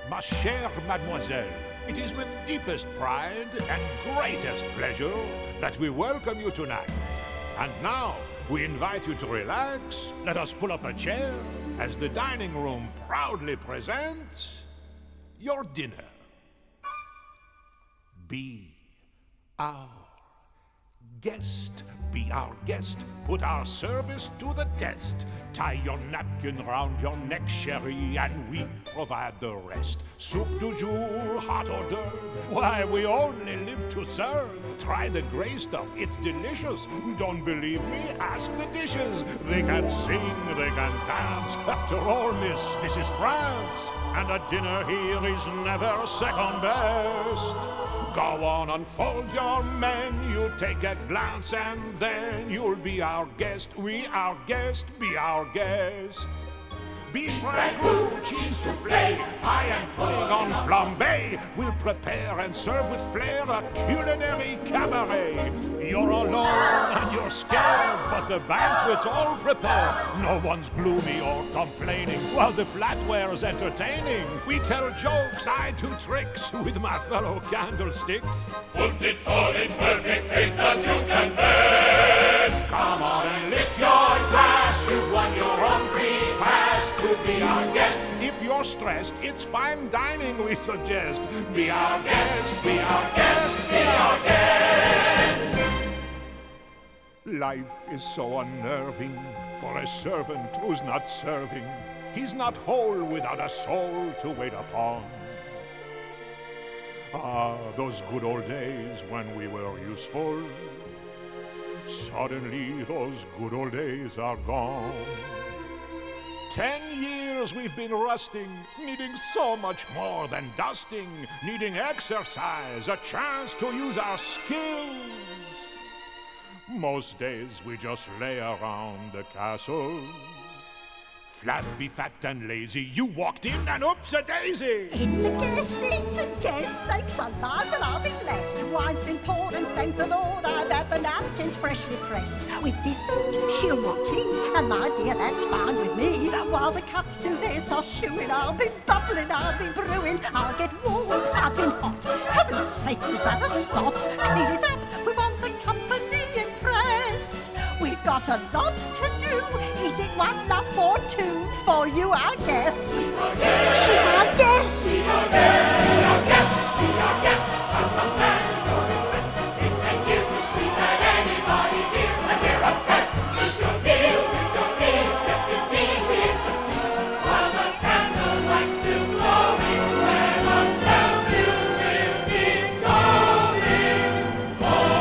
Ma chère mademoiselle, it is with deepest pride and greatest pleasure that we welcome you tonight. And now, we invite you to relax. Let us pull up a chair as the dining room proudly presents your dinner. Be our guest. Be our guest. Put our service to the test. Tie your napkin round your neck, chérie, and we provide the rest. Soup du jour, hot hors d'oeuvre. Why, we only live to serve. Try the gray stuff, it's delicious. Don't believe me? Ask the dishes. They can sing, they can dance. After all, miss, this is France. And a dinner here is never second best. Go on, unfold your menu, take a glance, and then you'll be our guest. We our guest, be our guest. Beef ragout, cheese soufflé, pie and pudding on flambé. We'll prepare and serve with flair a culinary cabaret. You're alone and you're scared, but the banquet's all prepared. No one's gloomy or complaining, while the flatware's entertaining. We tell jokes, I do tricks with my fellow candlesticks. Put it all in perfect taste that you can best. Come on and lift your glass, you've won your own free pass to be our guest. If you're stressed, it's fine dining we suggest. Be our guest, be our guest, be our guest. Life is so unnerving for a servant who's not serving. He's not whole without a soul to wait upon. Ah, those good old days when we were useful. Suddenly those good old days are gone. 10 years we've been rusting, needing so much more than dusting, needing exercise, a chance to use our skills. Most days we just lay around the castle. Flabby, fat and lazy, you walked in and oops-a-daisy! It's a guest, sakes alive that I'll be blessed. Wine's been poured and thank the Lord I've had the napkins freshly pressed. With dessert, she'll want tea, and my dear, that's fine with me. While the cups do their soft chewing, I'll be bubbling, I'll be brewing. I'll get warm, I've been hot. Heaven's sakes, is that a spot? Clean it up, we want the company impressed. We've got a lot to do. Is it one up or two for you, our guest? She's our guest. She's our guest. Be our guest. Be our guest. Be our guest. Our plans or requests. It's 10 years since we've had anybody here, and we're obsessed with your meal, with your meals. Yes, indeed, we interplease. While the candlelight's still glowing, let us tell you we'll keep going.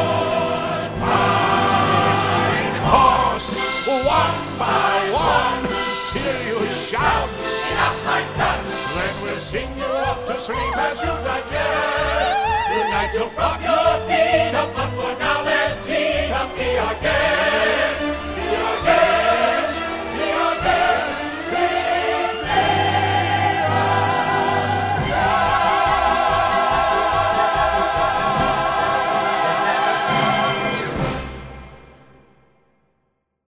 Course, one by one, till you shout. Enough, I'm done. Then we'll sing you off to sleep as you digest. Tonight you'll rock your